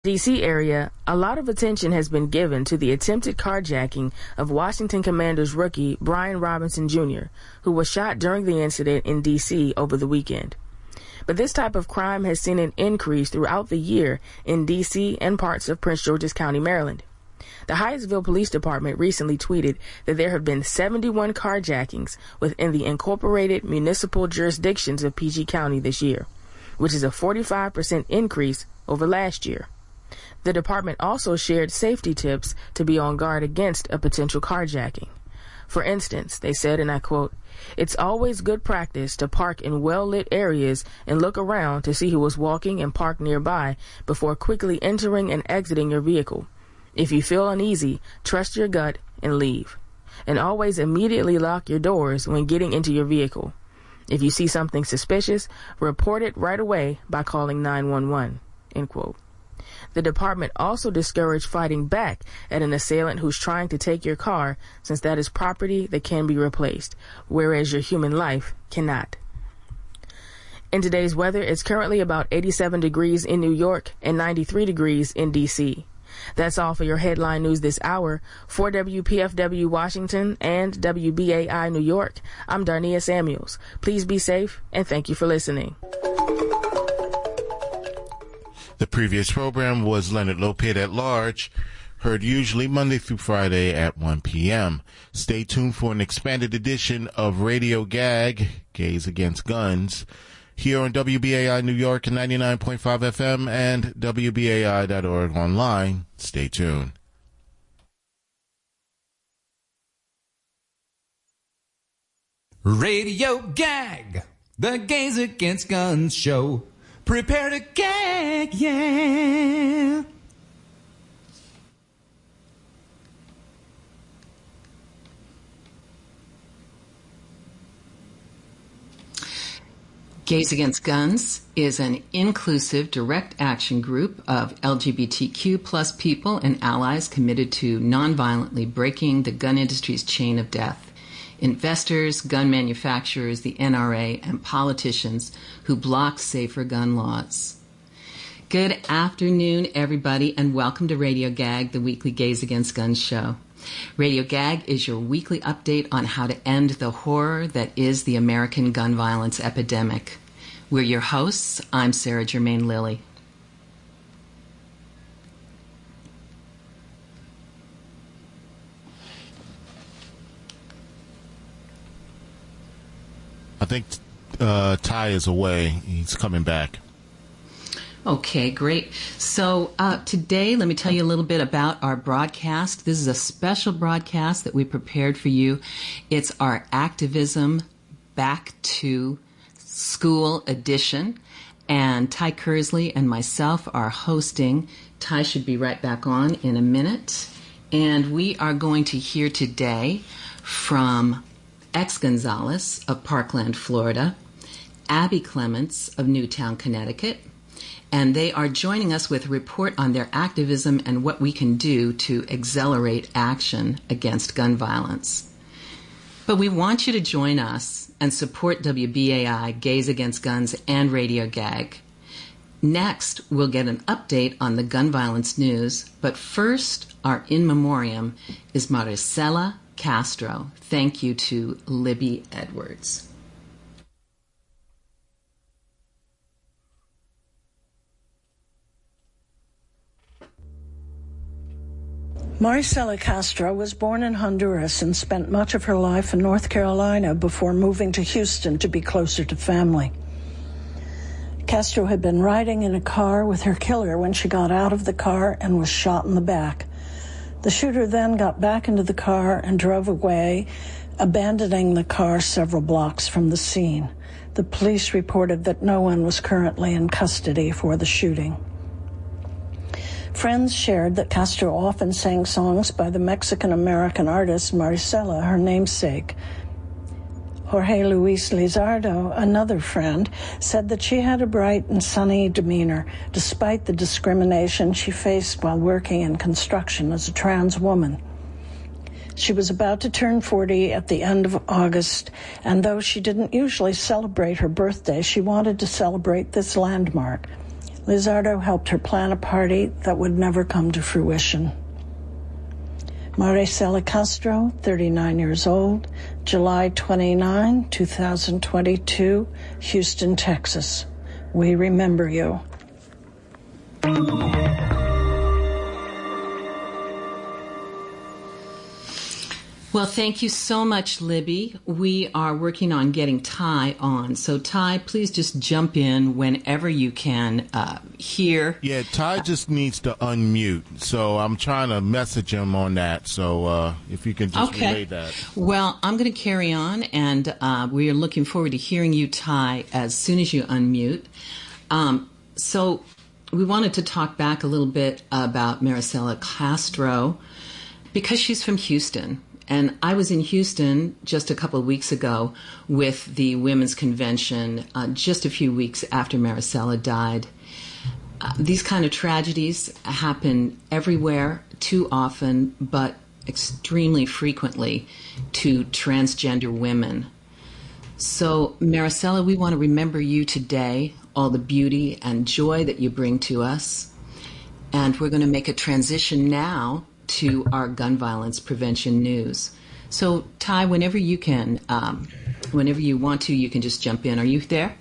D.C. area, a lot of attention has been given to the attempted carjacking of Washington Commanders rookie Brian Robinson Jr., who was shot during the incident in D.C. over the weekend. But this type of crime has seen an increase throughout the year in D.C. and parts of Prince George's County, Maryland. The Hyattsville Police Department recently tweeted that there have been 71 carjackings within the incorporated municipal jurisdictions of PG County this year, which is a 45% increase over last year. The department also shared safety tips to be on guard against a potential carjacking. For instance, they said, and I quote, "It's always good practice to park in well-lit areas and look around to see who is walking and parked nearby before quickly entering and exiting your vehicle. If you feel uneasy, trust your gut and leave. And always immediately lock your doors when getting into your vehicle. If you see something suspicious, report it right away by calling 911, end quote. The department also discouraged fighting back at an assailant who's trying to take your car, since that is property that can be replaced, whereas your human life cannot. In today's weather, it's currently about 87 degrees in New York and 93 degrees in D.C. That's all for your headline news this hour. For WPFW Washington and WBAI New York, I'm Darnia Samuels. Please be safe, and thank you for listening. The previous program was Leonard Lopate at Large, heard usually Monday through Friday at 1 p.m. Stay tuned for an expanded edition of Radio Gag, Gays Against Guns, here on WBAI New York and 99.5 FM and WBAI.org online. Stay tuned. Radio Gag, the Gays Against Guns show. Prepare to gag, yeah. Gays Against Guns is an inclusive direct action group of LGBTQ plus people and allies committed to nonviolently breaking the gun industry's chain of death. Investors, gun manufacturers, the NRA, and politicians who block safer gun laws. Good afternoon, everybody, and welcome to Radio Gag, the weekly Gays Against Guns show. Radio Gag is your weekly update on how to end the horror that is the American gun violence epidemic. We're your hosts. I'm Sarah Germaine Lilly. I think Ty is away. He's coming back. Okay, great. So today, let me tell you a little bit about our broadcast. This is a special broadcast that we prepared for you. It's our Activism Back to School edition. And Ty Kersley and myself are hosting. Ty should be right back on in a minute. And we are going to hear today from X Gonzalez of Parkland, Florida, Abby Clements of Newtown, Connecticut, and they are joining us with a report on their activism and what we can do to accelerate action against gun violence. But we want you to join us and support WBAI, Gays Against Guns, and Radio Gag. Next, we'll get an update on the gun violence news, but first, our in memoriam is Maricela Castro. Thank you to Libby Edwards. Maricela Castro was born in Honduras and spent much of her life in North Carolina before moving to Houston to be closer to family. Castro had been riding in a car with her killer when she got out of the car and was shot in the back. The shooter then got back into the car and drove away, abandoning the car several blocks from the scene. The police reported that no one was currently in custody for the shooting. Friends shared that Castro often sang songs by the Mexican-American artist Maricela, her namesake. Jorge Luis Lizardo, another friend, said that she had a bright and sunny demeanor, despite the discrimination she faced while working in construction as a trans woman. She was about to turn 40 at the end of August, and though she didn't usually celebrate her birthday, she wanted to celebrate this landmark. Lizardo helped her plan a party that would never come to fruition. Maricela Castro, 39 years old, July 29, 2022, Houston, Texas. We remember you. Well, thank you so much, Libby. We are working on getting Ty on. So, Ty, please just jump in whenever you can here. Yeah, Ty just needs to unmute. So I'm trying to message him on that. So if you can just relay that. Well, I'm going to carry on, and we are looking forward to hearing you, Ty, as soon as you unmute. So we wanted to talk back a little bit about Maricela Castro because she's from Houston. And I was in Houston just a couple of weeks ago with the Women's Convention just a few weeks after Maricela died. These kind of tragedies happen everywhere, too often, but extremely frequently to transgender women. So, Maricela, we want to remember you today, all the beauty and joy that you bring to us. And we're going to make a transition now to our gun violence prevention news. So, Ty, whenever you can, whenever you want to, you can just jump in. Are you there?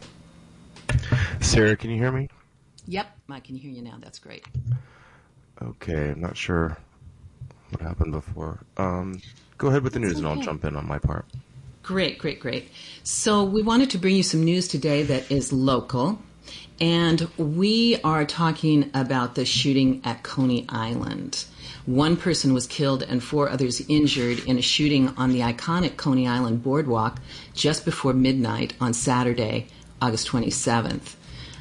Sarah, can you hear me? Yep, I can hear you now. That's great. Okay, I'm not sure what happened before. Go ahead with the news and I'll jump in on my part. Great. So we wanted to bring you some news today that is local. And we are talking about the shooting at Coney Island. One person was killed and 4 others injured in a shooting on the iconic Coney Island boardwalk just before midnight on Saturday, August 27th.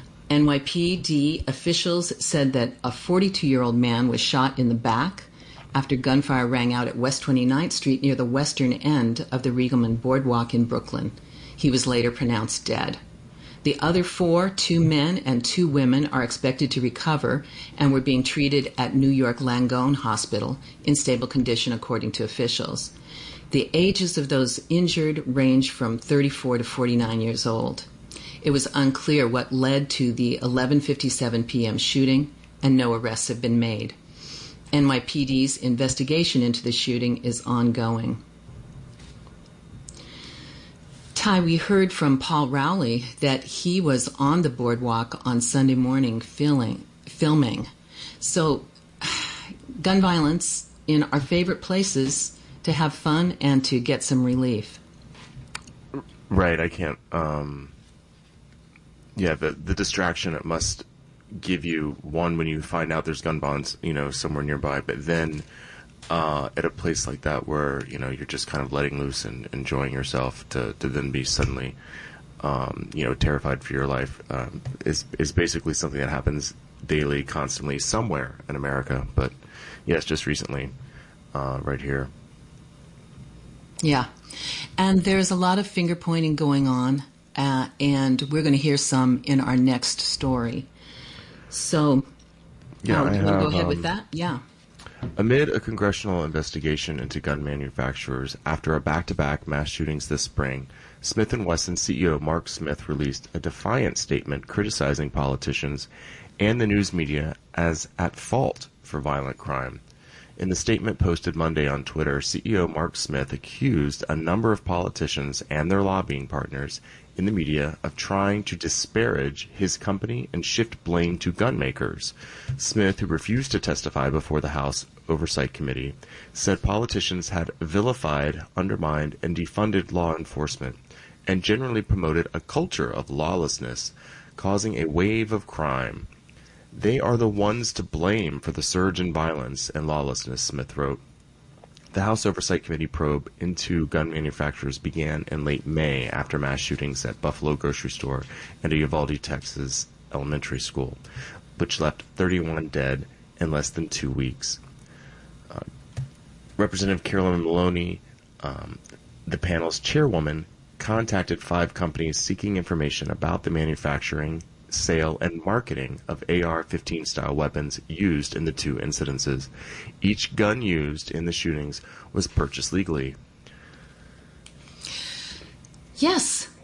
NYPD officials said that a 42-year-old man was shot in the back after gunfire rang out at West 29th Street near the western end of the Riegelman Boardwalk in Brooklyn. He was later pronounced dead. The other 4, 2 men and 2 women, are expected to recover and were being treated at New York Langone Hospital in stable condition, according to officials. The ages of those injured range from 34 to 49 years old. It was unclear what led to the 11:57 p.m. shooting, and no arrests have been made. NYPD's investigation into the shooting is ongoing. Ty, we heard from Paul Rowley that he was on the boardwalk on Sunday morning filming. So, gun violence in our favorite places to have fun and to get some relief. Right, I can't. The distraction it must give you, one, when you find out there's gun violence, somewhere nearby, but then at a place like that where, you're just kind of letting loose and enjoying yourself to then be suddenly, terrified for your life, is basically something that happens daily, constantly, somewhere in America. But yes, just recently, right here. Yeah. And there's a lot of finger pointing going on, and we're going to hear some in our next story. So, do you want to go ahead with that? Yeah. Amid a congressional investigation into gun manufacturers after a back-to-back mass shootings this spring, Smith & Wesson CEO Mark Smith released a defiant statement criticizing politicians and the news media as at fault for violent crime. In the statement posted Monday on Twitter, CEO Mark Smith accused a number of politicians and their lobbying partners in the media of trying to disparage his company and shift blame to gun makers. Smith, who refused to testify before the House Oversight Committee, said politicians had vilified, undermined, and defunded law enforcement, and generally promoted a culture of lawlessness, causing a wave of crime. They are the ones to blame for the surge in violence and lawlessness, Smith wrote. The House Oversight Committee probe into gun manufacturers began in late May after mass shootings at Buffalo grocery store and a Uvalde, Texas elementary school, which left 31 dead in less than 2 weeks. Representative Carolyn Maloney, the panel's chairwoman, contacted 5 companies seeking information about the manufacturing, sale, and marketing of AR-15 style weapons used in the 2 incidences. Each gun used in the shootings was purchased legally. Yes.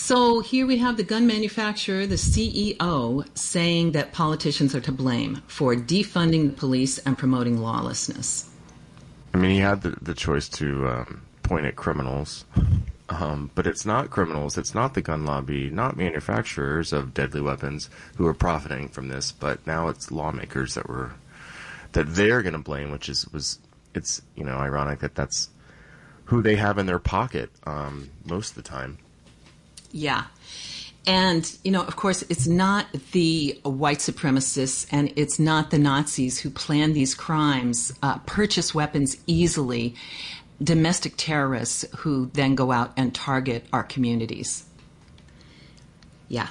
So here we have the gun manufacturer, the CEO, saying that politicians are to blame for defunding the police and promoting lawlessness. I mean, he had the choice to point at criminals, but it's not criminals, it's not the gun lobby, not manufacturers of deadly weapons who are profiting from this, but now it's lawmakers that they're going to blame, it's ironic that that's who they have in their pocket most of the time. Yeah. And, of course, it's not the white supremacists and it's not the Nazis who plan these crimes, purchase weapons easily, domestic terrorists who then go out and target our communities. Yeah.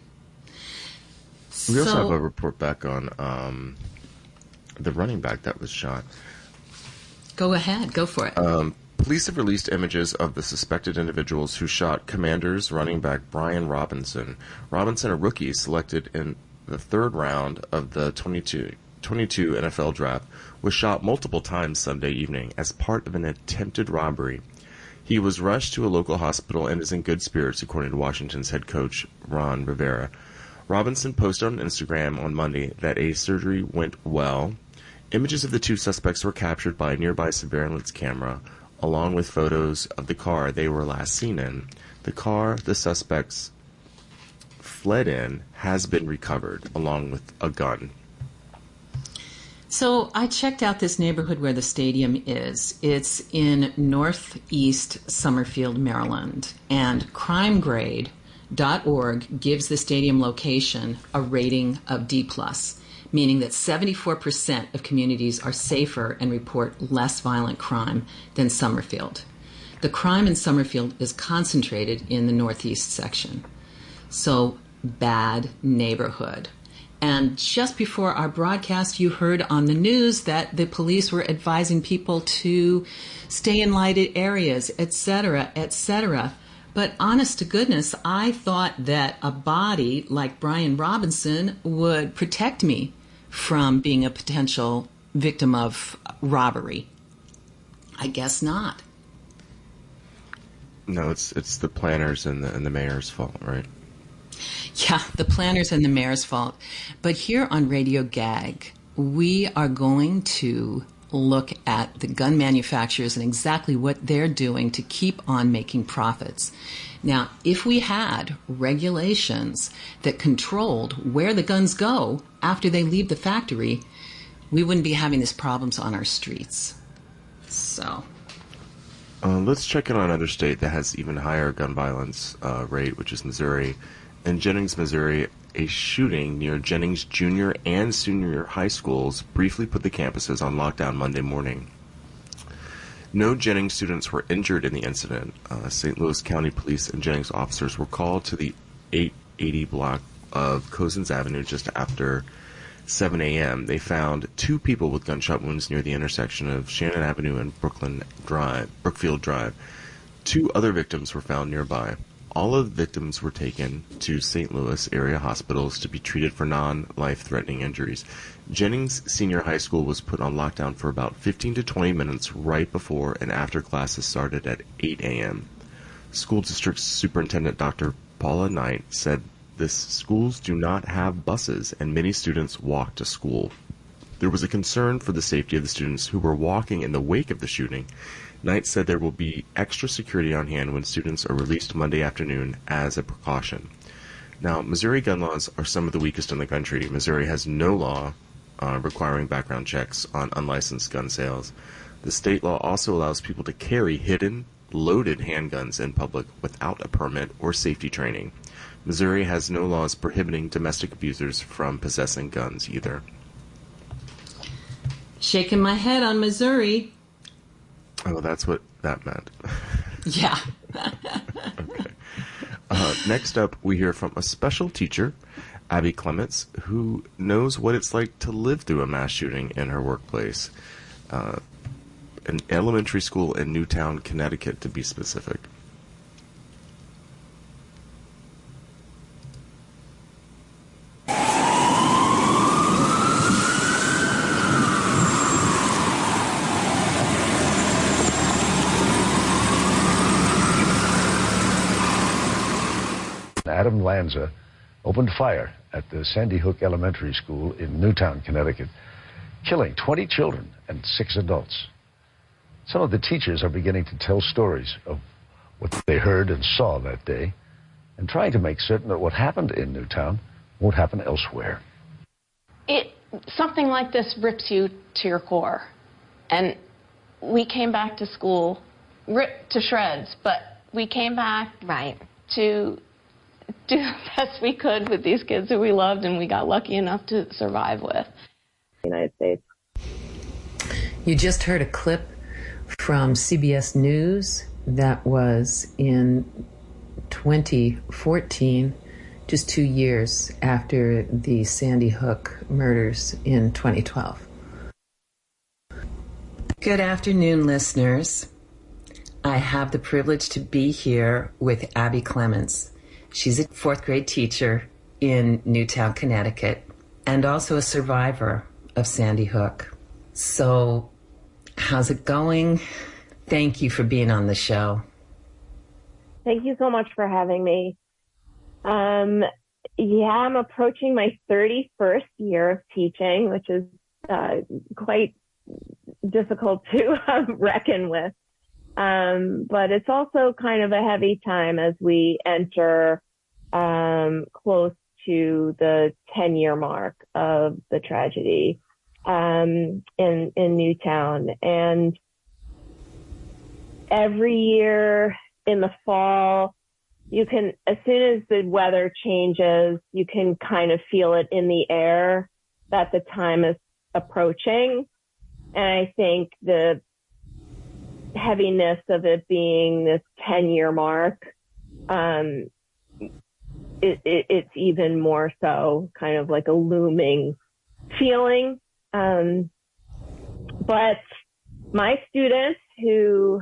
We also have a report back on the running back that was shot. Go ahead. Go for it. Police have released images of the suspected individuals who shot Commanders running back Brian Robinson. Robinson, a rookie selected in the third round of the 22 NFL draft, was shot multiple times Sunday evening as part of an attempted robbery. He was rushed to a local hospital and is in good spirits, according to Washington's head coach, Ron Rivera. Robinson posted on Instagram on Monday that a surgery went well. Images of the two suspects were captured by a nearby surveillance camera, along with photos of the car they were last seen in. The car the suspects fled in has been recovered, along with a gun. So I checked out this neighborhood where the stadium is. It's in northeast Summerfield, Maryland, and crimegrade.org gives the stadium location a rating of D+, meaning that 74% of communities are safer and report less violent crime than Summerfield. The crime in Summerfield is concentrated in the northeast section. So, bad neighborhood. And just before our broadcast, you heard on the news that the police were advising people to stay in lighted areas, etc., etc. But honest to goodness, I thought that a body like Brian Robinson would protect me from being a potential victim of robbery. I guess not. No, it's the planners and the mayor's fault, right? Yeah, the planners and the mayor's fault. But here on Radio Gag, we are going to look at the gun manufacturers and exactly what they're doing to keep on making profits. Now, if we had regulations that controlled where the guns go after they leave the factory, we wouldn't be having these problems on our streets. So, let's check in on another state that has even higher gun violence rate, which is Missouri. In Jennings, Missouri, a shooting near Jennings Junior and Senior High Schools briefly put the campuses on lockdown Monday morning. No Jennings students were injured in the incident. St. Louis County Police and Jennings officers were called to the 880 block of Cozens Avenue just after 7 a.m. They found two people with gunshot wounds near the intersection of Shannon Avenue and Brookfield Drive. Two other victims were found nearby. All of the victims were taken to St. Louis area hospitals to be treated for non-life-threatening injuries. Jennings Senior High School was put on lockdown for about 15 to 20 minutes right before and after classes started at 8 a.m. School District Superintendent Dr. Paula Knight said the schools do not have buses and many students walk to school. There was a concern for the safety of the students who were walking in the wake of the shooting. Knight said there will be extra security on hand when students are released Monday afternoon as a precaution. Now, Missouri gun laws are some of the weakest in the country. Missouri has no law requiring background checks on unlicensed gun sales. The state law also allows people to carry hidden, loaded handguns in public without a permit or safety training. Missouri has no laws prohibiting domestic abusers from possessing guns either. Shaking my head on Missouri. Oh, that's what that meant. Yeah. Okay. Next up, we hear from a special teacher, Abby Clements, who knows what it's like to live through a mass shooting in her workplace. An elementary school in Newtown, Connecticut, to be specific. Adam Lanza, opened fire at the Sandy Hook Elementary School in Newtown, Connecticut, killing 20 children and 6 adults. Some of the teachers are beginning to tell stories of what they heard and saw that day, and trying to make certain that what happened in Newtown won't happen elsewhere. Something like this rips you to your core. And we came back to school ripped to shreds, but we came back to do the best we could with these kids who we loved and we got lucky enough to survive with. United States. You just heard a clip from CBS News that was in 2014, just 2 years after the Sandy Hook murders in 2012. Good afternoon, listeners. I have the privilege to be here with Abby Clements. She's a 4th grade teacher in Newtown, Connecticut, and also a survivor of Sandy Hook. So, how's it going? Thank you for being on the show. Thank you so much for having me. I'm approaching my 31st year of teaching, which is quite difficult to reckon with. But it's also kind of a heavy time as we enter close to the 10-year mark of the tragedy in Newtown. And every year in the fall, you can, as soon as the weather changes, you can kind of feel it in the air that the time is approaching. And I think the heaviness of it being this 10-year mark, it's even more so kind of like a looming feeling. But my students who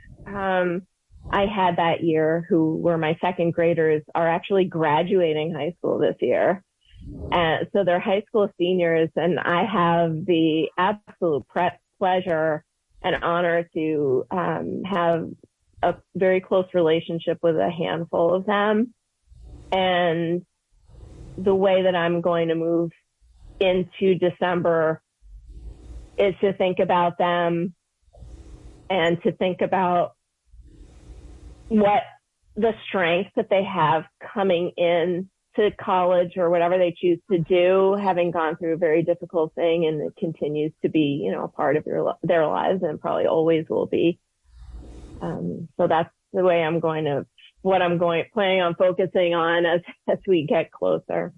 I had that year, who were my 2nd graders, are actually graduating high school this year. So they're high school seniors, and I have the absolute pleasure and honor to have a very close relationship with a handful of them. And the way that I'm going to move into December is to think about them and to think about what the strength that they have coming in to college or whatever they choose to do, having gone through a very difficult thing, and it continues to be, a part of their lives and probably always will be. So that's the way planning on focusing on as we get closer.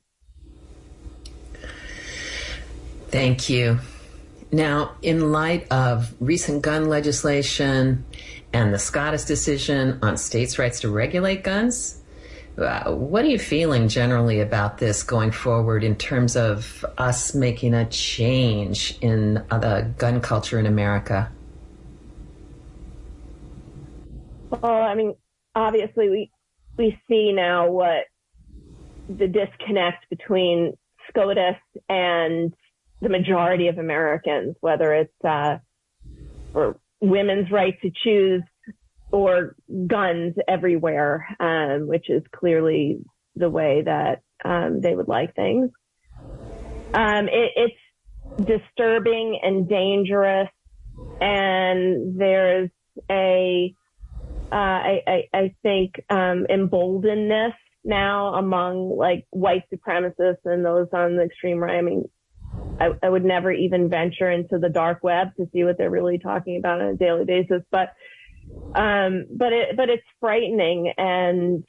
Thank you. Now, in light of recent gun legislation and the SCOTUS decision on states' rights to regulate guns, what are you feeling generally about this going forward in terms of us making a change in the gun culture in America? Well, obviously we see now what the disconnect between SCOTUS and the majority of Americans, whether it's for women's right to choose or guns everywhere, which is clearly the way that they would like things. It's disturbing and dangerous, and there's I think emboldenedness now among like white supremacists and those on the extreme right. I would never even venture into the dark web to see what they're really talking about on a daily basis, but it's frightening, and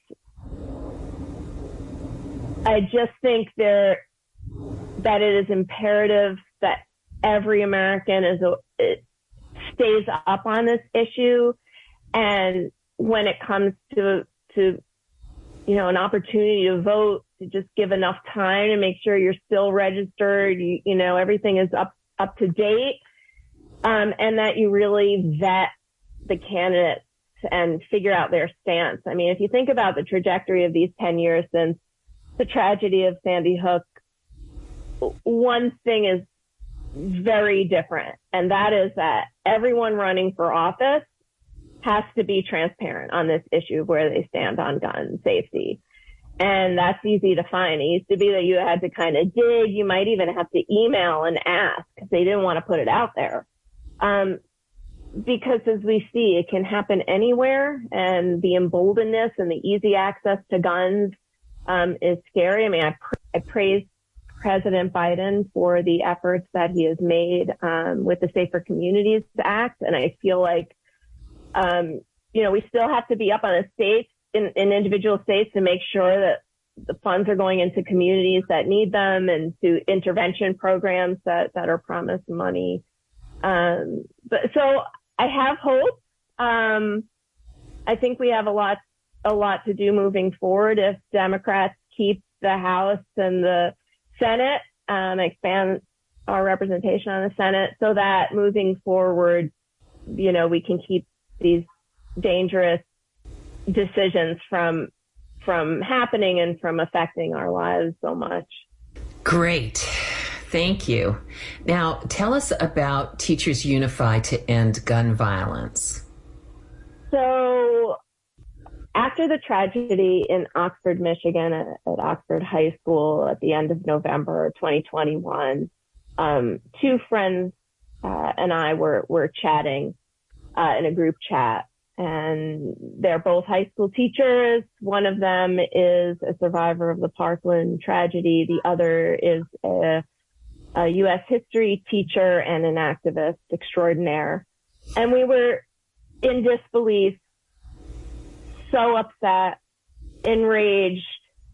I just think that it is imperative that every American stays up on this issue, and when it comes to an opportunity to vote, to just give enough time to make sure you're still registered, everything is up to date, and that you really vet the candidates and figure out their stance. If you think about the trajectory of these 10 years since the tragedy of Sandy Hook, one thing is very different, and that is that everyone running for office has to be transparent on this issue of where they stand on gun safety. And that's easy to find. It used to be that you had to kind of dig. You might even have to email and ask because they didn't want to put it out there. Because as we see, it can happen anywhere, and the emboldenedness and the easy access to guns is scary. I mean, I praise President Biden for the efforts that he has made with the Safer Communities Act, and I feel like, we still have to be up on the states, in individual states, to make sure that the funds are going into communities that need them and to intervention programs that are promised money. But so I have hope. I think we have a lot to do moving forward if Democrats keep the House and the Senate, expand our representation on the Senate, so that moving forward, we can keep these dangerous decisions from happening and from affecting our lives so much. Great. Thank you. Now, tell us about Teachers Unify to End Gun Violence. So, after the tragedy in Oxford, Michigan, at Oxford High School at the end of November 2021, two friends and I were chatting in a group chat. And they're both high school teachers. One of them is a survivor of the Parkland tragedy. The other is a U.S. history teacher and an activist extraordinaire. And we were in disbelief, so upset, enraged,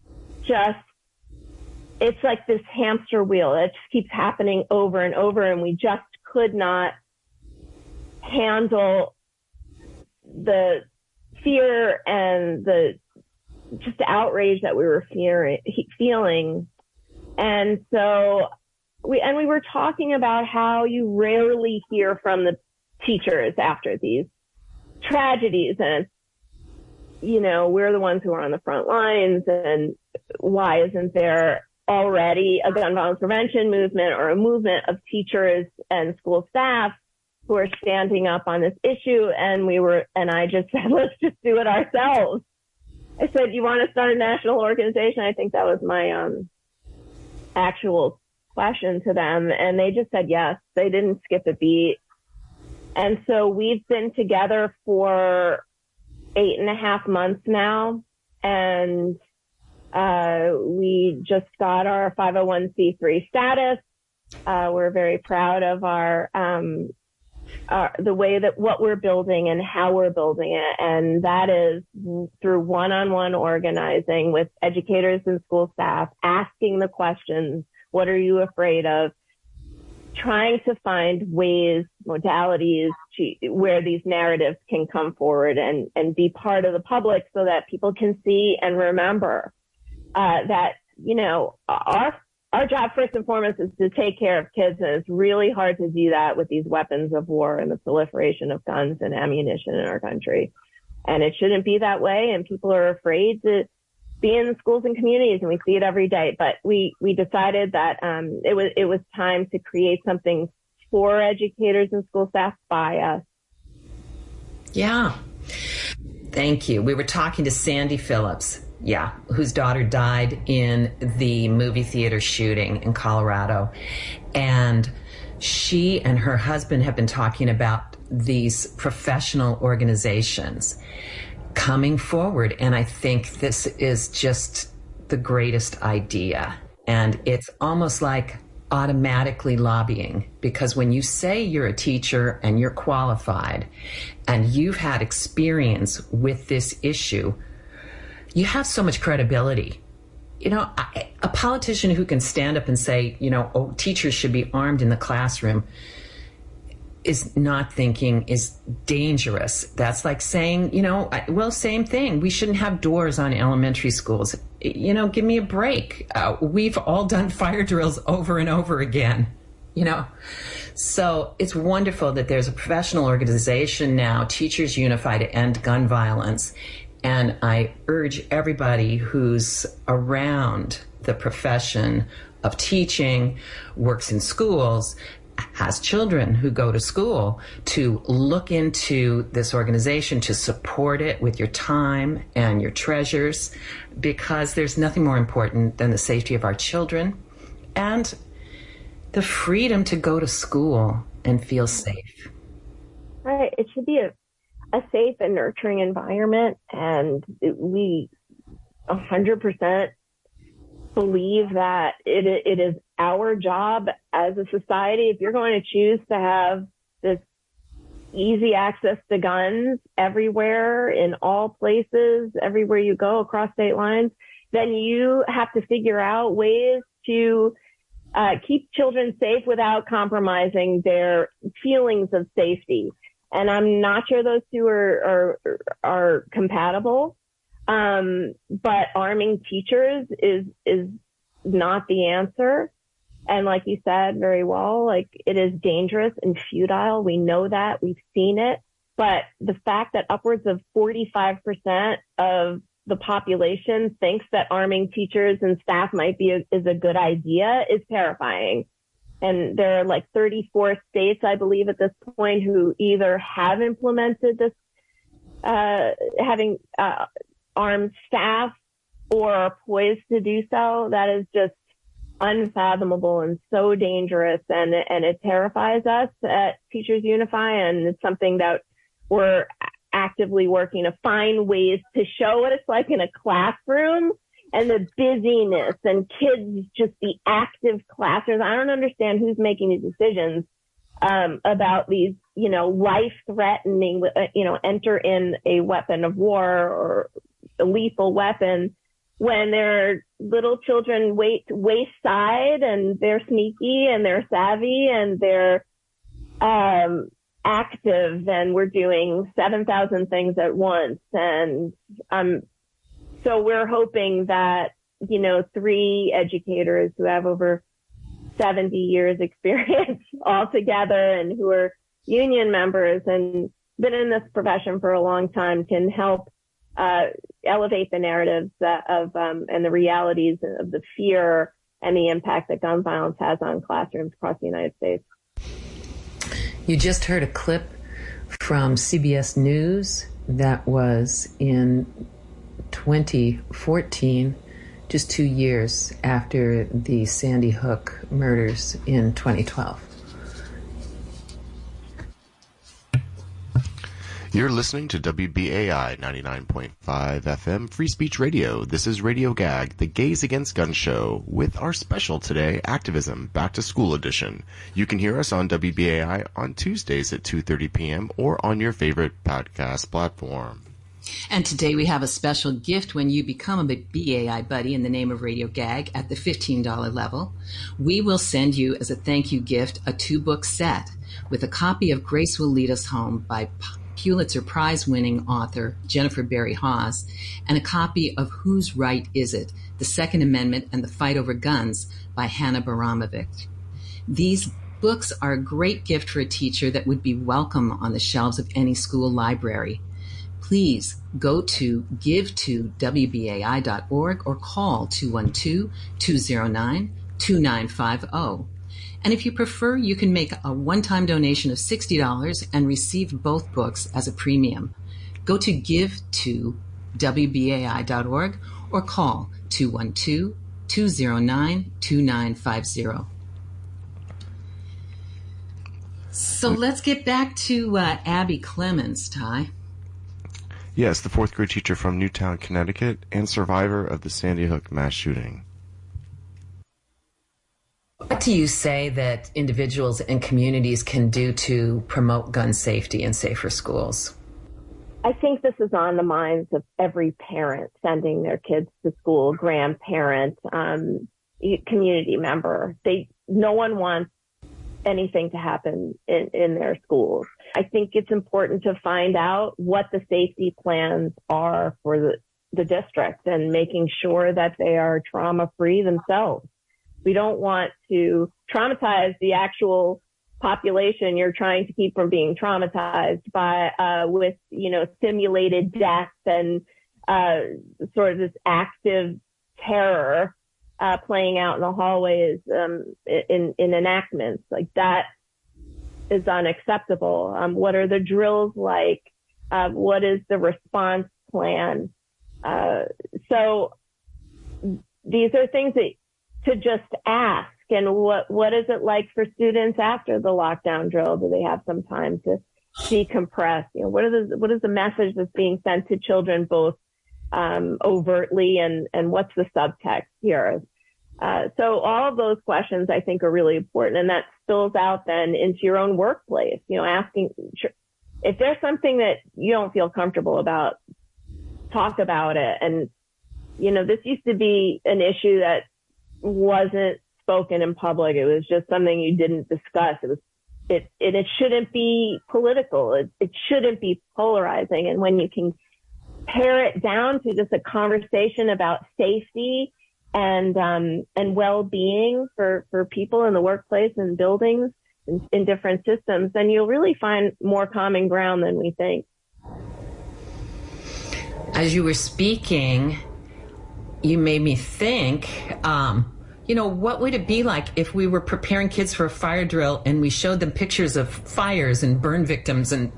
it's like this hamster wheel that just keeps happening over and over, and we just could not handle the fear and the just outrage that we were feeling. And so we were talking about how you rarely hear from the teachers after these tragedies. And, we're the ones who are on the front lines, and why isn't there already a gun violence prevention movement or a movement of teachers and school staff who are standing up on this issue? And I just said, let's just do it ourselves. I said, you want to start a national organization? I think that was my actual question to them. And they just said yes. They didn't skip a beat. And so we've been together for 8.5 months now. And we just got our 501c3 status. We're very proud of the way that what we're building and how we're building it. And that is through one-on-one organizing with educators and school staff, asking the questions, what are you afraid of? Trying to find ways, modalities where these narratives can come forward and be part of the public so that people can see and remember that, our job, first and foremost, is to take care of kids, and it's really hard to do that with these weapons of war and the proliferation of guns and ammunition in our country. And it shouldn't be that way, and people are afraid to be in schools and communities, and we see it every day. But we decided that it was time to create something for educators and school staff by us. Yeah. Thank you. We were talking to Sandy Phillips, whose daughter died in the movie theater shooting in Colorado. And she and her husband have been talking about these professional organizations coming forward. And I think this is just the greatest idea. And it's almost like automatically lobbying, because when you say you're a teacher and you're qualified and you've had experience with this issue, you have so much credibility. A politician who can stand up and say, teachers should be armed in the classroom is not thinking is dangerous. That's like saying, same thing. We shouldn't have doors on elementary schools. Give me a break. We've all done fire drills over and over again, So it's wonderful that there's a professional organization now, Teachers Unify to End Gun Violence. And I urge everybody who's around the profession of teaching, works in schools, has children who go to school, to look into this organization, to support it with your time and your treasures, because there's nothing more important than the safety of our children and the freedom to go to school and feel safe. Right. It should be a safe and nurturing environment, and we 100% believe that it is our job as a society. If you're going to choose to have this easy access to guns everywhere, in all places, everywhere you go across state lines, then you have to figure out ways to keep children safe without compromising their feelings of safety. And I'm not sure those two are compatible. But arming teachers is not the answer. And like you said very well, like, it is dangerous and futile. We know that. We've seen it. But the fact that upwards of 45% of the population thinks that arming teachers and staff might be is a good idea is terrifying. And there are like 34 states, I believe, at this point who either have implemented this, having armed staff, or are poised to do so. That is just unfathomable and so dangerous, and it terrifies us at Teachers Unify, and it's something that we're actively working to find ways to show what it's like in a classroom, and the busyness and kids, just the active classrooms. I don't understand who's making these decisions about these, life-threatening, enter in a weapon of war or a lethal weapon, when they're little children waist-side, and they're sneaky and they're savvy and they're active, and we're doing 7,000 things at once. And so we're hoping that, 3 educators who have over 70 years experience all together, and who are union members and been in this profession for a long time, can help elevate the narratives of and the realities of the fear and the impact that gun violence has on classrooms across the United States. You just heard a clip from CBS News that was in 2014, just 2 years after the Sandy Hook murders in 2012. You're listening to WBAI 99.5 FM Free Speech Radio. This is Radio Gag, the Gays Against Guns show, with our special today, Activism, Back to School Edition. You can hear us on WBAI on Tuesdays at 2:30 p.m. or on your favorite podcast platform. And today we have a special gift when you become a BAI buddy in the name of Radio Gag at the $15 level. We will send you, as a thank you gift, a 2-book set with a copy of Grace Will Lead Us Home by Pulitzer Prize-winning author Jennifer Berry Hawes, and a copy of Whose Right Is It? The Second Amendment and the Fight Over Guns by Hannah Baramovic. These books are a great gift for a teacher that would be welcome on the shelves of any school library. Please go to give2wbai.org or call 212-209-2950. And if you prefer, you can make a one-time donation of $60 and receive both books as a premium. Go to give2wbai.org or call 212-209-2950. So let's get back to Abby Clemens, Ty. Yes, the 4th grade teacher from Newtown, Connecticut, and survivor of the Sandy Hook mass shooting. What do you say that individuals and communities can do to promote gun safety and safer schools? I think this is on the minds of every parent sending their kids to school, grandparent, community member. No one wants anything to happen in their schools. I think it's important to find out what the safety plans are for the district, and making sure that they are trauma-free themselves. We don't want to traumatize the actual population you're trying to keep from being traumatized by with simulated death and sort of this active terror playing out in the hallways in enactments like that. is unacceptable? What are the drills like? What is the response plan? So these are things that to just ask. And what is it like for students after the lockdown drill? Do they have some time to decompress? What is the message that's being sent to children, both overtly and what's the subtext here? So all of those questions I think are really important, and that spills out then into your own workplace. Asking if there's something that you don't feel comfortable about, talk about it. And this used to be an issue that wasn't spoken in public. It was just something you didn't discuss. It shouldn't be political. It shouldn't be polarizing. And when you can pare it down to just a conversation about safety and well-being for people in the workplace and buildings in different systems, then you'll really find more common ground than we think. As you were speaking, you made me think, what would it be like if we were preparing kids for a fire drill and we showed them pictures of fires and burn victims and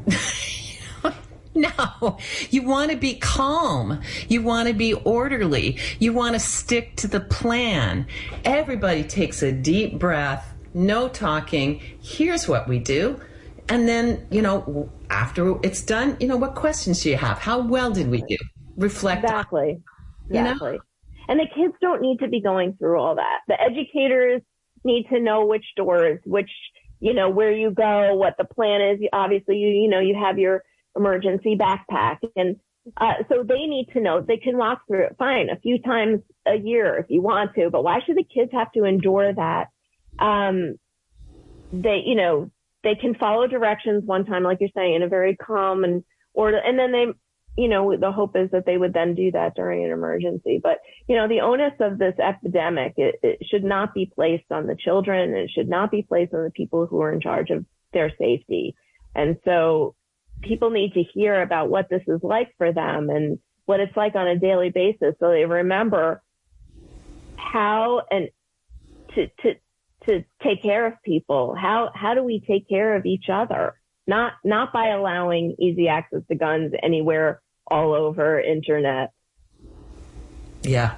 no, you want to be calm. You want to be orderly. You want to stick to the plan. Everybody takes a deep breath, no talking. Here's what we do. And then, after it's done, what questions do you have? How well did we do? Reflect. Exactly. And the kids don't need to be going through all that. The educators need to know which doors, where you go, what the plan is. Obviously, you have your emergency backpack. And so they need to know. They can walk through it fine a few times a year if you want to, but why should the kids have to endure that? They can follow directions one time, like you're saying, in a very calm and order, and then they, the hope is that they would then do that during an emergency. But, the onus of this epidemic, it should not be placed on the children, and it should not be placed on the people who are in charge of their safety. And so people need to hear about what this is like for them and what it's like on a daily basis, so they remember how and to take care of people. How do we take care of each other? Not by allowing easy access to guns anywhere all over internet. Yeah.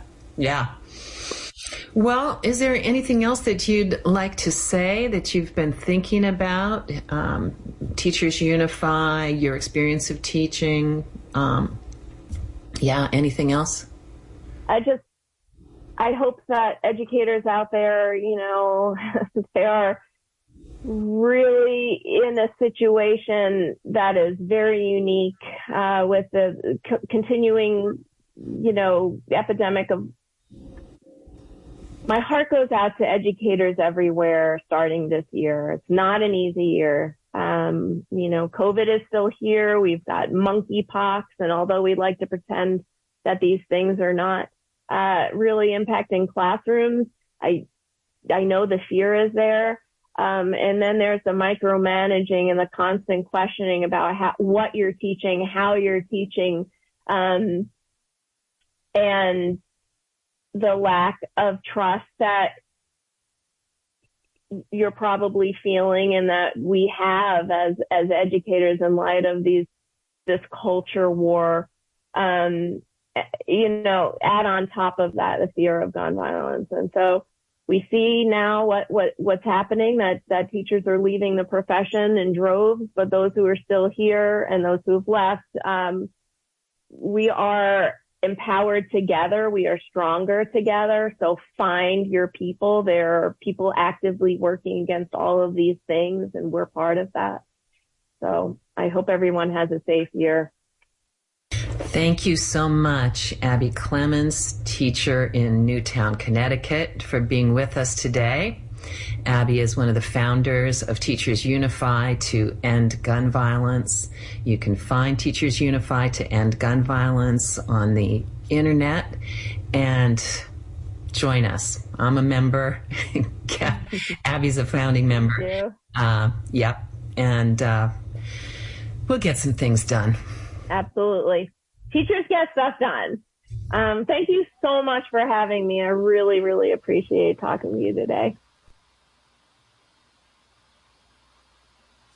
Well, is there anything else that you'd like to say that you've been thinking about? Teachers Unify, your experience of teaching. Anything else? I hope that educators out there, they are really in a situation that is very unique with the continuing, epidemic of. My heart goes out to educators everywhere starting this year. It's not an easy year. COVID is still here. We've got monkeypox, and although we'd like to pretend that these things are not really impacting classrooms, I know the fear is there. And then there's the micromanaging and the constant questioning about what you're teaching, how you're teaching, and the lack of trust that you're probably feeling and that we have as educators in light of this culture war. Add on top of that the fear of gun violence. And so we see now what's happening, that teachers are leaving the profession in droves, but those who are still here and those who've left, we are empowered together. We are stronger together. So find your people. There are people actively working against all of these things, and we're part of that. So I hope everyone has a safe year. Thank you so much, Abby Clemens, teacher in Newtown, Connecticut, for being with us today. Abby is one of the founders of Teachers Unify to End Gun Violence. You can find Teachers Unify to End Gun Violence on the internet and join us. I'm a member. Abby's a founding member. Yep. And we'll get some things done. Absolutely. Teachers get stuff done. Thank you so much for having me. I really, really appreciate talking to you today.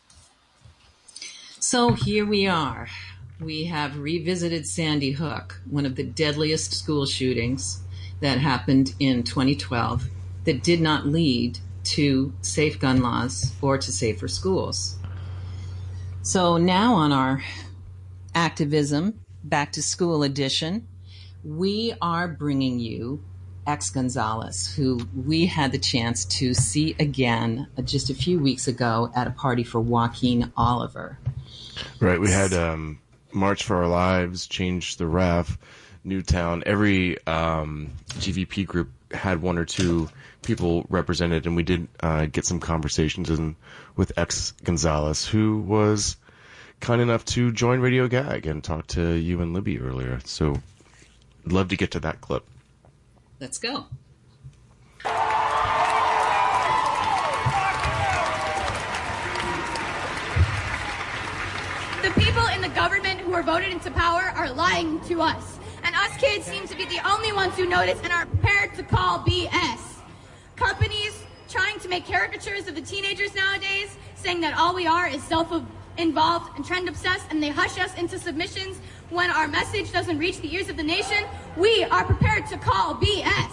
So here we are. We have revisited Sandy Hook, one of the deadliest school shootings that happened in 2012 that did not lead to safe gun laws or to safer schools. So now on our activism back to school edition, we are bringing you X Gonzalez, who we had the chance to see again just a few weeks ago at a party for Joaquin Oliver. Right. We had March for Our Lives, Change the Ref, Newtown. Every GVP group had one or two people represented, and we did get some conversations with X Gonzalez, who was kind enough to join Radio Gag and talk to you and Libby earlier. So I'd love to get to that clip. Let's go. The people in the government who are voted into power are lying to us. And us kids seem to be the only ones who notice and are prepared to call BS. Companies trying to make caricatures of the teenagers nowadays, saying that all we are is self-involved and trend-obsessed, and they hush us into submissions when our message doesn't reach the ears of the nation. We are prepared to call BS.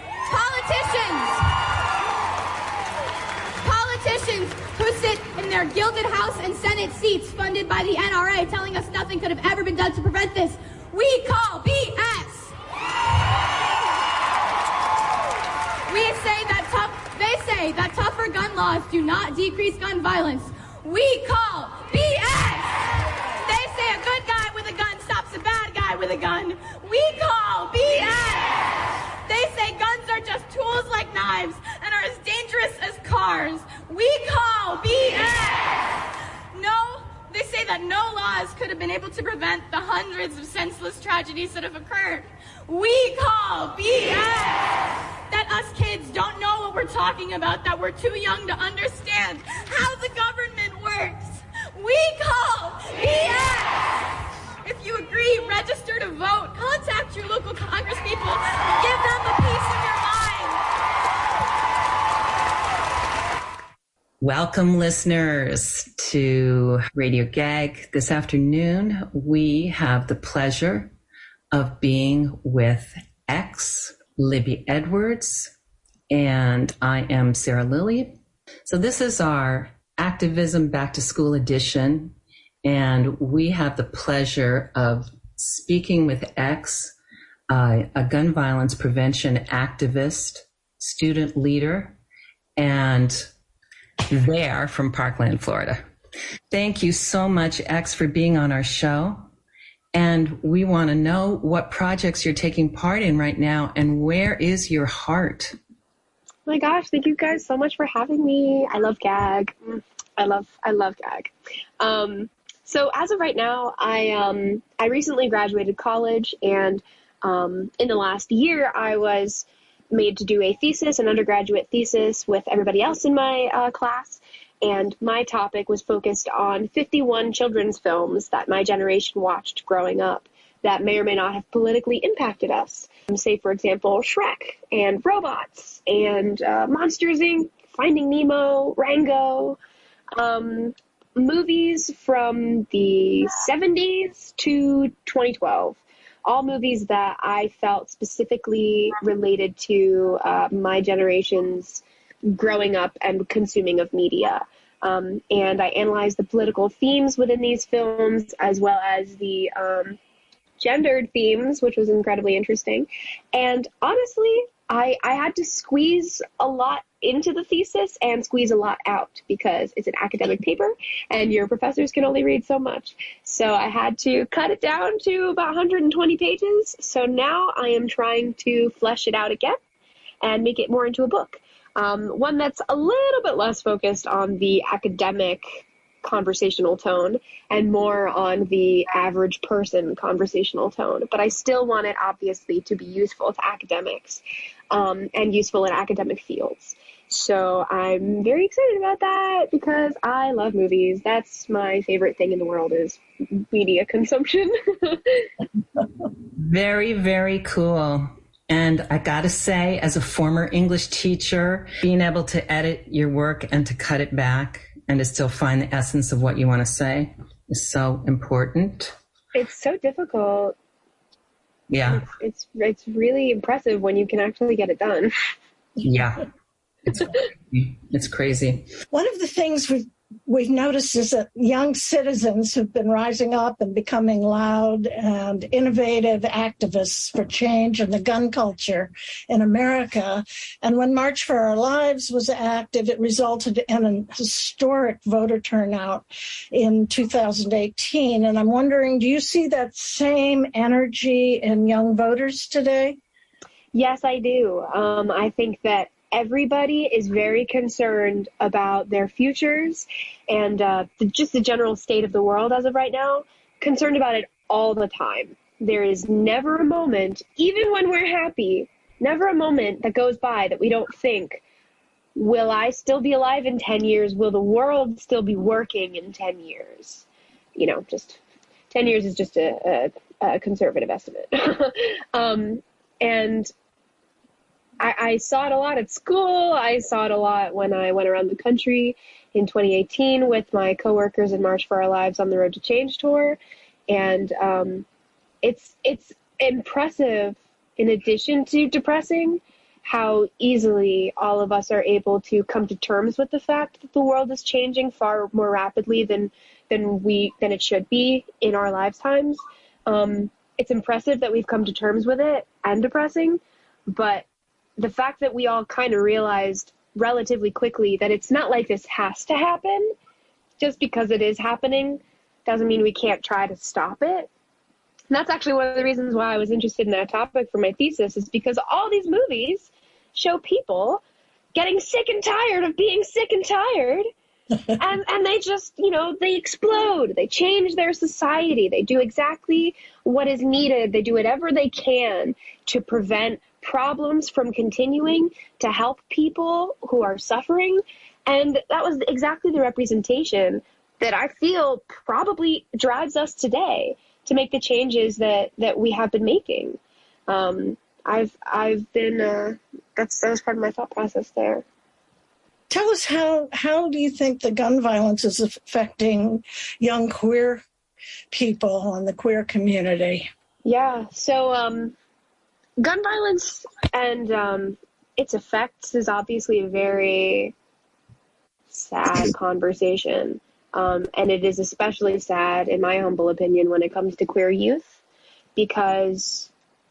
Politicians who sit in their gilded House and Senate seats funded by the NRA telling us nothing could have ever been done to prevent this. We call BS. They say that tougher gun laws do not decrease gun violence. We call BS. They say a good guy with a gun stops a bad guy with a gun. We call BS. They say guns are just tools like knives and are as dangerous as cars. We call BS. No, they say that no laws could have been able to prevent the hundreds of senseless tragedies that have occurred. We call BS. That us kids don't know what we're talking about, that we're too young to understand how the government works. We call BS. If you agree, register to vote. Contact your local congresspeople and give them the peace of your mind. Welcome, listeners, to Radio Gag. This afternoon, we have the pleasure of being with X, Libby Edwards, and I am Sarah Lilly. So this is our Activism Back to School edition, and we have the pleasure of speaking with X, a gun violence prevention activist, student leader, and they're from Parkland, Florida. Thank you so much, X, for being on our show. And we want to know what projects you're taking part in right now and where is your heart? Oh my gosh, thank you guys so much for having me. I love Gag. I love Gag. So as of right now, I recently graduated college, and in the last year, I was made to do a thesis, an undergraduate thesis with everybody else in my class. And my topic was focused on 51 children's films that my generation watched growing up that may or may not have politically impacted us. Say, for example, Shrek and Robots and Monsters, Inc., Finding Nemo, Rango, movies from the 70s to 2012. All movies that I felt specifically related to my generation's growing up and consuming of media. And I analyzed the political themes within these films as well as the gendered themes, which was incredibly interesting. And honestly, I had to squeeze a lot into the thesis and squeeze a lot out because it's an academic paper and your professors can only read so much. So I had to cut it down to about 120 pages. So now I am trying to flesh it out again and make it more into a book. One that's a little bit less focused on the academic conversational tone and more on the average person conversational tone. But I still want it, obviously, to be useful to academics and useful in academic fields. So I'm very excited about that because I love movies. That's my favorite thing in the world is media consumption. Very, very cool. And I gotta say, as a former English teacher, being able to edit your work and to cut it back and to still find the essence of what you want to say is so important. It's so difficult. Yeah. It's really impressive when you can actually get it done. Yeah. It's crazy. One of the things we've noticed is that young citizens have been rising up and becoming loud and innovative activists for change in the gun culture in America. And when March for Our Lives was active, it resulted in a historic voter turnout in 2018. And I'm wondering, do you see that same energy in young voters today? Yes, I do. I think that everybody is very concerned about their futures and just the general state of the world as of right now, concerned about it all the time. There is never a moment, even when we're happy, never a moment that goes by that we don't think, will I still be alive in 10 years? Will the world still be working in 10 years? You know, just 10 years is just a conservative estimate. And I saw it a lot at school. I saw it a lot when I went around the country in 2018 with my coworkers in March for Our Lives on the Road to Change tour. And it's impressive, in addition to depressing, how easily all of us are able to come to terms with the fact that the world is changing far more rapidly than it should be in our lifetimes. It's impressive that we've come to terms with it, and depressing, but the fact that we all kind of realized relatively quickly that it's not like this has to happen. Just because it is happening doesn't mean we can't try to stop it. And that's actually one of the reasons why I was interested in that topic for my thesis, is because all these movies show people getting sick and tired of being sick and tired. and they just, they explode. They change their society. They do exactly what is needed. They do whatever they can to prevent problems from continuing, to help people who are suffering. And that was exactly the representation that I feel probably drives us today to make the changes that we have been making. I've been, that was part of my thought process there. Tell us how do you think the gun violence is affecting young queer people and the queer community? Yeah, so gun violence and its effects is obviously a very sad conversation. And it is especially sad, in my humble opinion, when it comes to queer youth, because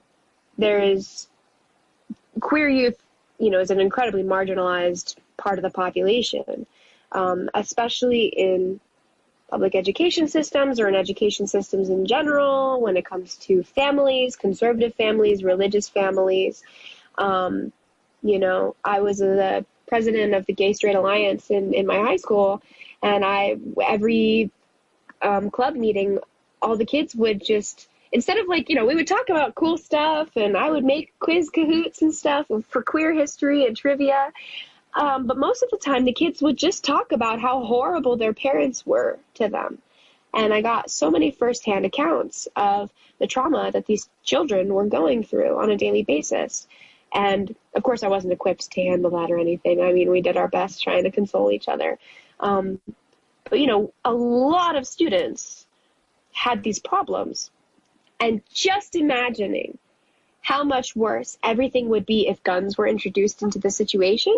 queer youth, is an incredibly marginalized part of the population, especially in public education systems or in education systems in general, when it comes to families, conservative families, religious families. I was the president of the Gay Straight Alliance in my high school, and every club meeting, all the kids would just, instead of we would talk about cool stuff, and I would make quiz Kahoots and stuff for queer history and trivia. But most of the time, the kids would just talk about how horrible their parents were to them. And I got so many firsthand accounts of the trauma that these children were going through on a daily basis. And, of course, I wasn't equipped to handle that or anything. I mean, we did our best trying to console each other. But, a lot of students had these problems. And just imagining how much worse everything would be if guns were introduced into the situation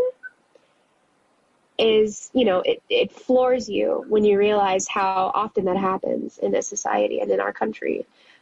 is, it floors you when you realize how often that happens in this society and in our country.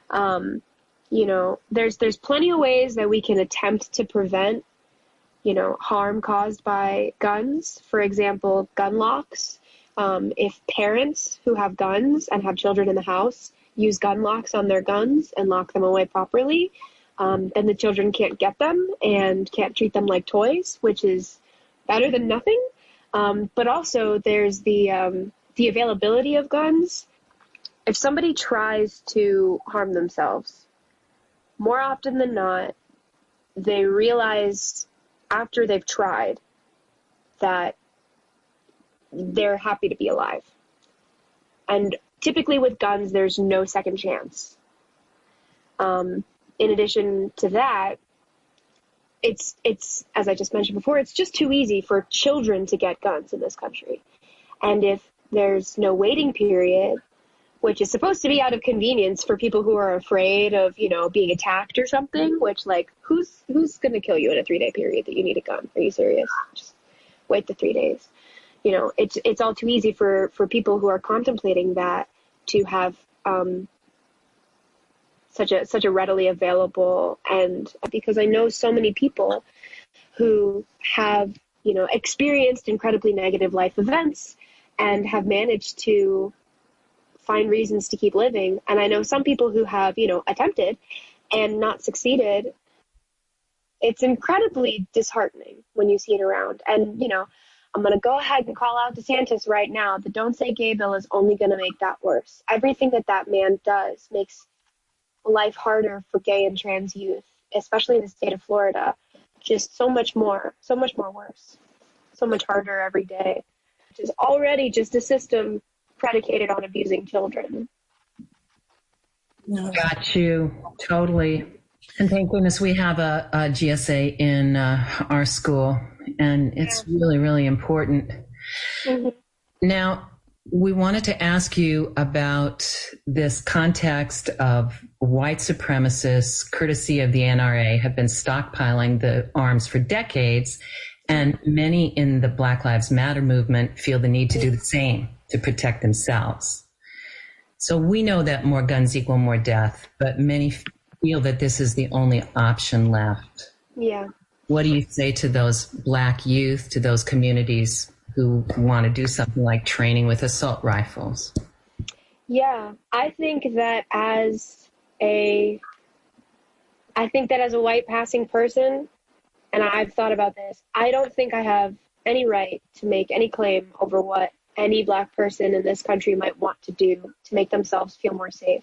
There's plenty of ways that we can attempt to prevent, harm caused by guns. For example, gun locks. If parents who have guns and have children in the house use gun locks on their guns and lock them away properly, then the children can't get them and can't treat them like toys, which is better than nothing. But also there's the availability of guns. If somebody tries to harm themselves, more often than not, they realize after they've tried that they're happy to be alive. And typically with guns, there's no second chance. In addition to that, it's as I just mentioned before, it's just too easy for children to get guns in this country. And if there's no waiting period, which is supposed to be out of convenience for people who are afraid of, being attacked or something, which, like, who's going to kill you in a 3-day period that you need a gun? Are you serious? Just wait the 3 days. It's all too easy for people who are contemplating that to have such a readily available, and because I know so many people who have, experienced incredibly negative life events and have managed to find reasons to keep living. And I know some people who have, attempted and not succeeded. It's incredibly disheartening when you see it around. And, I'm going to go ahead and call out DeSantis right now. The Don't Say Gay bill is only going to make that worse. Everything that man does makes life harder for gay and trans youth, especially in the state of Florida. Just so much more worse. So much harder every day. Which is already just a system predicated on abusing children. Got you. Totally. And thank goodness we have a GSA in our school, and it's really, really important. Mm-hmm. Now, we wanted to ask you about this context of white supremacists, courtesy of the NRA, have been stockpiling the arms for decades, and many in the Black Lives Matter movement feel the need to do the same to protect themselves. So we know that more guns equal more death, but many feel that this is the only option left. Yeah. What do you say to those Black youth, to those communities who want to do something like training with assault rifles? Yeah, I think that as a white passing person, and I've thought about this, I don't think I have any right to make any claim over what any Black person in this country might want to do to make themselves feel more safe.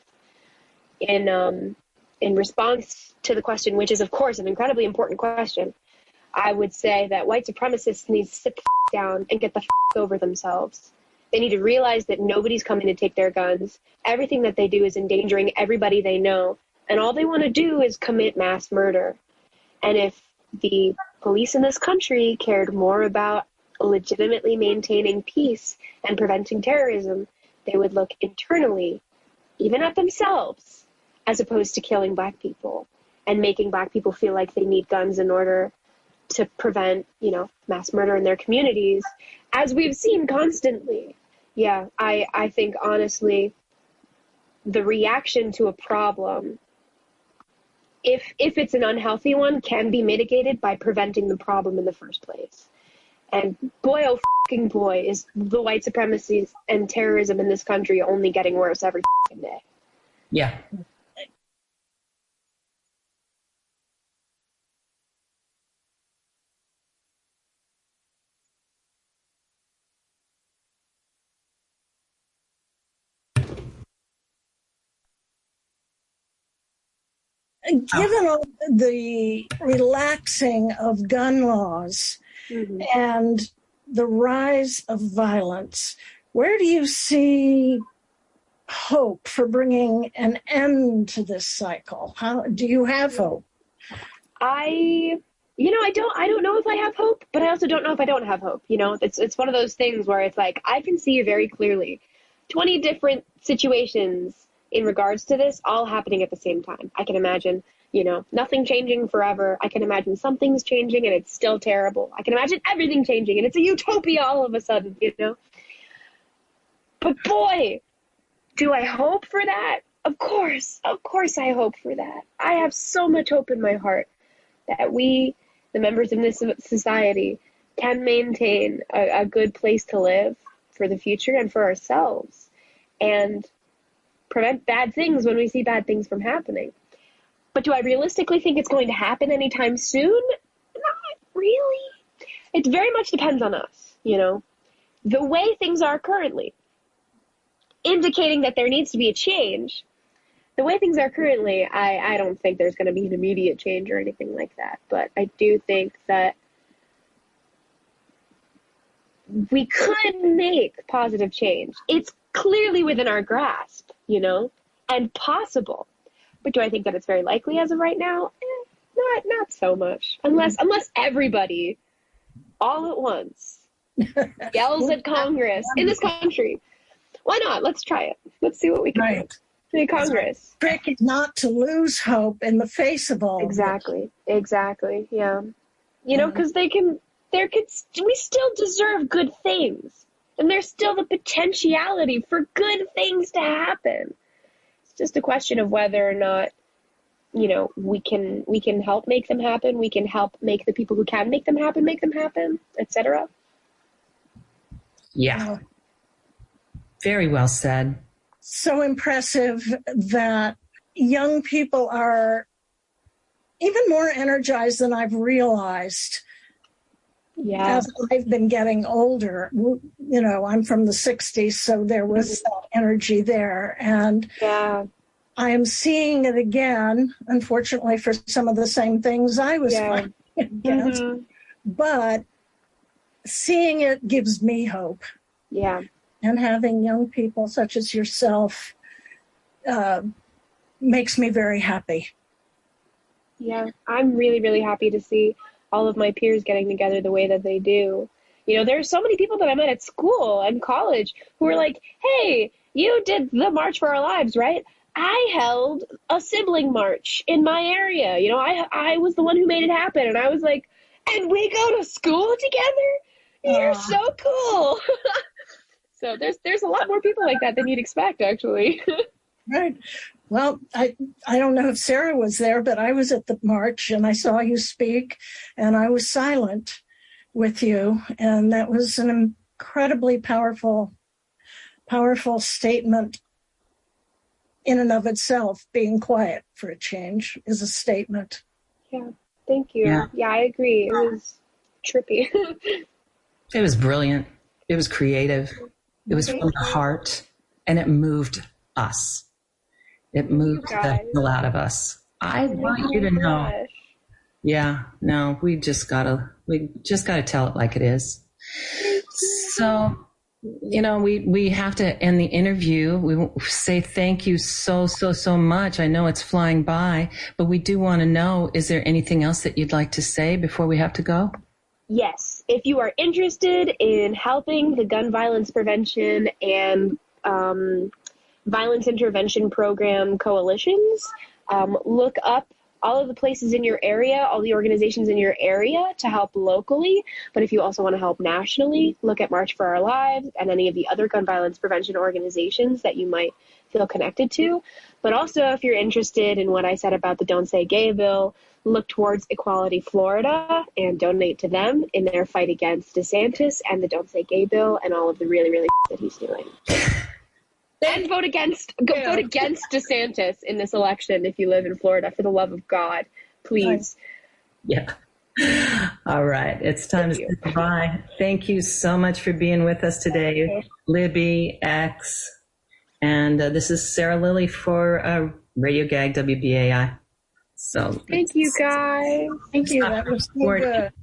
In response to the question, which is, of course, an incredibly important question, I would say that white supremacists need to sit the down and get the over themselves. They need to realize that nobody's coming to take their guns. Everything that they do is endangering everybody they know. And all they want to do is commit mass murder. And if the police in this country cared more about legitimately maintaining peace and preventing terrorism, they would look internally, even at themselves, as opposed to killing Black people and making Black people feel like they need guns in order to prevent, mass murder in their communities, as we've seen constantly. Yeah, I think, honestly, the reaction to a problem, if it's an unhealthy one, can be mitigated by preventing the problem in the first place. And boy, oh fucking boy, is the white supremacy and terrorism in this country only getting worse every fucking day. Yeah. Given all the relaxing of gun laws and the rise of violence, where do you see hope for bringing an end to this cycle? How do you have hope? I don't know if I have hope, but I also don't know if I don't have hope. It's one of those things where it's like, I can see very clearly 20 different situations in regards to this all happening at the same time. I can imagine, nothing changing forever. I can imagine some things changing and it's still terrible. I can imagine everything changing and it's a utopia all of a sudden, But boy, do I hope for that? Of course I hope for that. I have so much hope in my heart that we, the members of this society, can maintain a good place to live for the future and for ourselves, and prevent bad things when we see bad things from happening. But do I realistically think it's going to happen anytime soon? Not really. It very much depends on us, The way things are currently, indicating that there needs to be a change, the way things are currently, I don't think there's going to be an immediate change or anything like that. But I do think that we could make positive change. It's clearly within our grasp, and possible. But do I think that it's very likely as of right now? Not so much. Unless everybody all at once yells at Congress in this country, why not? Let's try it. Let's see what we can do in Congress. Trick is not to lose hope in the face of all Exactly. Yeah. You know, because we still deserve good things. And there's still the potentiality for good things to happen. It's just a question of whether or not, you know, we can help make them happen. We can help make the people who can make them happen, etc. Yeah. Very well said. So impressive that young people are even more energized than I've realized. Yeah. As I've been getting older, you know, I'm from the 60s, so there was that energy there. And I am seeing it again, unfortunately, for some of the same things I was fighting against. But seeing it gives me hope. Yeah. And having young people such as yourself makes me very happy. Yeah, I'm really, really happy to see all of my peers getting together the way that they do. You know, there's so many people that I met at school and college who were like, hey, you did the March for Our Lives, right? I held a sibling march in my area. You know, I was the one who made it happen. And I was like, and we go to school together? You're so cool. So there's a lot more people like that than you'd expect, actually. Right. Well, I don't know if Sarah was there, but I was at the march and I saw you speak and I was silent with you. And that was an incredibly powerful statement in and of itself. Being quiet for a change is a statement. Yeah. Thank you. Yeah, I agree. It was trippy. It was brilliant. It was creative. It was from the heart, and it moved us. It moved the hell out of us. I want you to know. Yeah, no, we just gotta tell it like it is. So, you know, we have to end the interview. We say thank you so much. I know it's flying by, but we do want to know, is there anything else that you'd like to say before we have to go? Yes. If you are interested in helping the gun violence prevention and violence intervention program coalitions, look up all of the places in your area, all the organizations in your area to help locally. But if you also want to help nationally, look at March for Our Lives and any of the other gun violence prevention organizations that you might feel connected to. But also, if you're interested in what I said about the Don't Say Gay bill, look towards Equality Florida and donate to them in their fight against DeSantis and the Don't Say Gay bill and all of the really that he's doing. And vote against DeSantis in this election if you live in Florida, for the love of God, please. Yeah. All right. It's time to say goodbye. Thank you so much for being with us today, Libby, X. And this is Sarah Lilly for Radio Gag WBAI. So thank you, guys. Thank you. That was so good.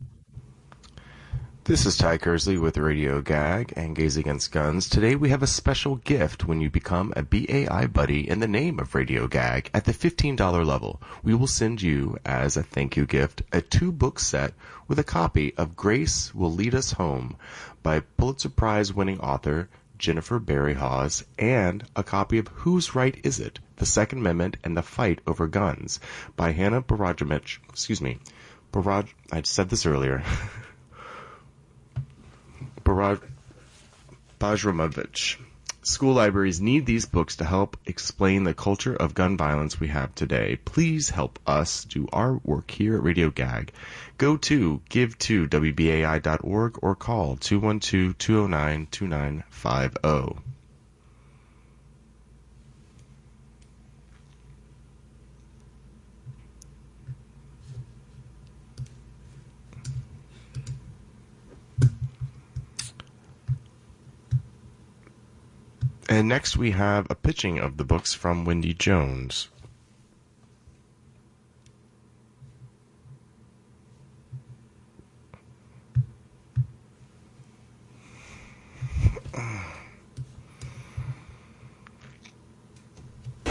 This is Ty Kersley with Radio Gag and Gays Against Guns. Today we have a special gift when you become a BAI buddy in the name of Radio Gag at the $15 level. We will send you, as a thank you gift, a 2-book set with a copy of Grace Will Lead Us Home by Pulitzer Prize winning author Jennifer Berry Hawes, and a copy of Whose Right Is It? The Second Amendment and the Fight Over Guns by Hannah Bajramovich. I said this earlier. Bajramovich. School libraries need these books to help explain the culture of gun violence we have today. Please help us do our work here at Radio Gag. Go to give2wbai.org or call 212-209-2950. And next we have a pitching of the books from Wendy Jones.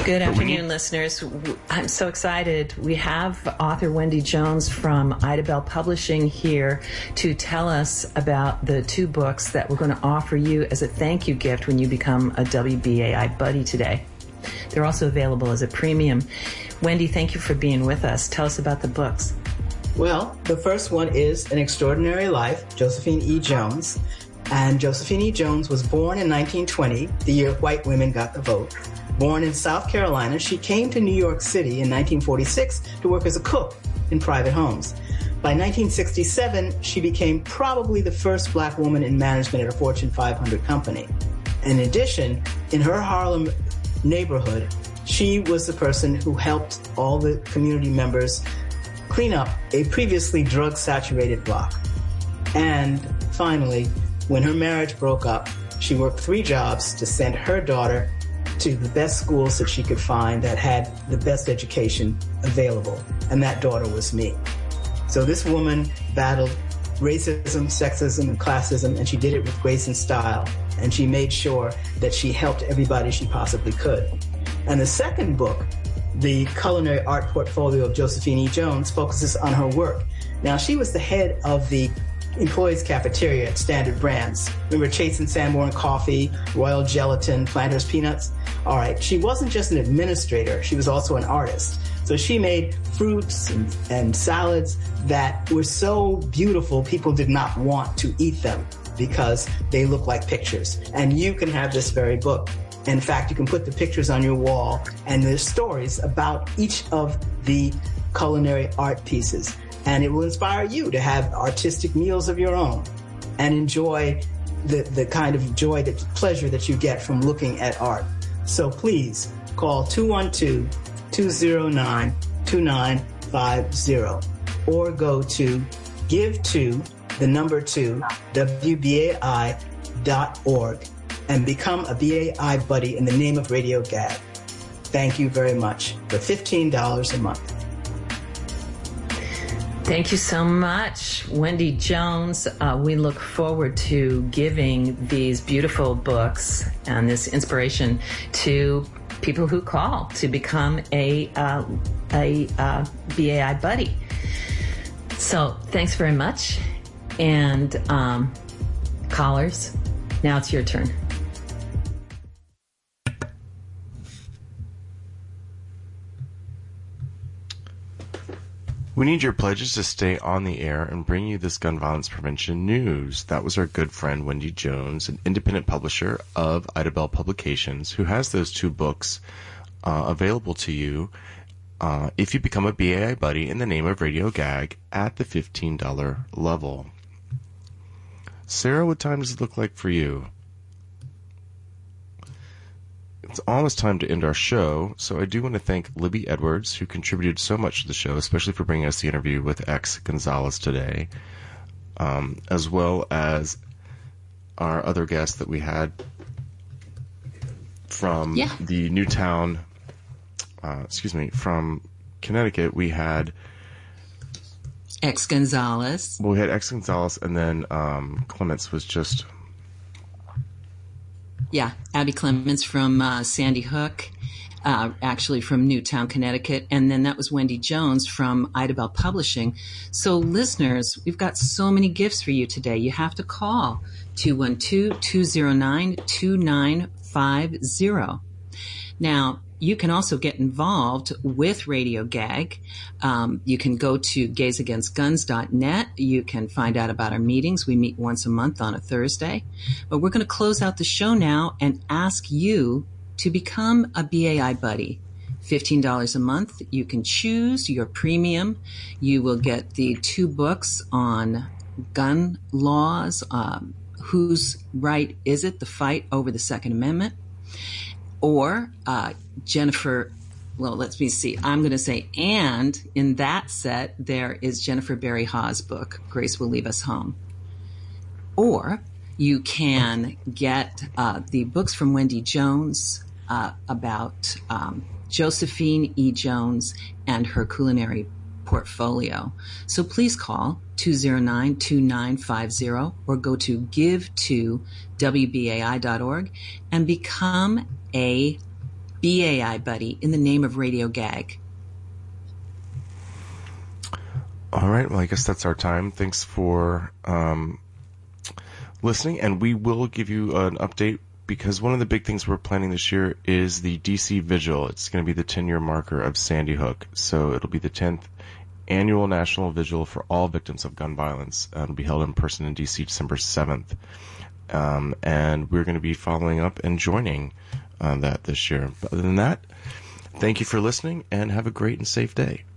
Good afternoon, listeners. I'm so excited. We have author Wendy Jones from Idabel Publishing here to tell us about the 2 books that we're going to offer you as a thank you gift when you become a WBAI buddy today. They're also available as a premium. Wendy, thank you for being with us. Tell us about the books. Well, the first one is An Extraordinary Life, Josephine E. Jones. And Josephine E. Jones was born in 1920, the year white women got the vote. Born in South Carolina, she came to New York City in 1946 to work as a cook in private homes. By 1967, she became probably the first black woman in management at a Fortune 500 company. In addition, in her Harlem neighborhood, she was the person who helped all the community members clean up a previously drug-saturated block. And finally, when her marriage broke up, she worked 3 jobs to send her daughter to the best schools that she could find that had the best education available. And that daughter was me. So this woman battled racism, sexism, and classism, and she did it with grace and style. And she made sure that she helped everybody she possibly could. And the second book, The Culinary Art Portfolio of Josephine E. Jones, focuses on her work. Now, she was the head of the employees cafeteria at Standard Brands. Remember Chase and Sanborn Coffee, Royal Gelatin, Planters Peanuts? All right, she wasn't just an administrator, she was also an artist. So she made fruits and salads that were so beautiful people did not want to eat them because they look like pictures. And you can have this very book. In fact, you can put the pictures on your wall and there's stories about each of the culinary art pieces. And it will inspire you to have artistic meals of your own and enjoy the kind of joy, the pleasure that you get from looking at art. So please call 212-209-2950 or go to give2WBAI.org and become a BAI buddy in the name of Radio Gag. Thank you very much for $15 a month. Thank you so much, Wendy Jones. We look forward to giving these beautiful books and this inspiration to people who call to become a BAI buddy. So thanks very much. And callers, now it's your turn. We need your pledges to stay on the air and bring you this gun violence prevention news. That was our good friend Wendy Jones, an independent publisher of Idabel Publications, who has those 2 books available to you if you become a BAI buddy in the name of Radio Gag at the $15 level. Sarah, what time does it look like for you? It's almost time to end our show, so I do want to thank Libby Edwards, who contributed so much to the show, especially for bringing us the interview with X Gonzalez today, as well as our other guests that we had from the Newtown, from Connecticut. We had X Gonzalez. Well, we had X Gonzalez, and then Clements was just... Yeah, Abby Clements from Sandy Hook, actually from Newtown, Connecticut. And then that was Wendy Jones from Idabel Publishing. So listeners, we've got so many gifts for you today. You have to call 212-209-2950. Now, you can also get involved with Radio Gag. You can go to gaysagainstguns.net. You can find out about our meetings. We meet once a month on a Thursday. But we're going to close out the show now and ask you to become a BAI buddy. $15 a month. You can choose your premium. You will get the 2 books on gun laws. Whose right is it, the fight over the Second Amendment? Or Jennifer, well, let me see. I'm going to say, and in that set, there is Jennifer Berry Hawes' book, Grace Will Leave Us Home. Or you can get the books from Wendy Jones about Josephine E. Jones and her culinary portfolio. So please call 209-2950 or go to give2WBAI.org and become a BAI, buddy, in the name of Radio Gag. All right. Well, I guess that's our time. Thanks for listening, and we will give you an update because one of the big things we're planning this year is the DC Vigil. It's going to be the 10-year marker of Sandy Hook. So it'll be the 10th annual national vigil for all victims of gun violence. It'll be held in person in DC December 7th. And we're going to be following up and joining that this year. But other than that, thank you for listening and have a great and safe day.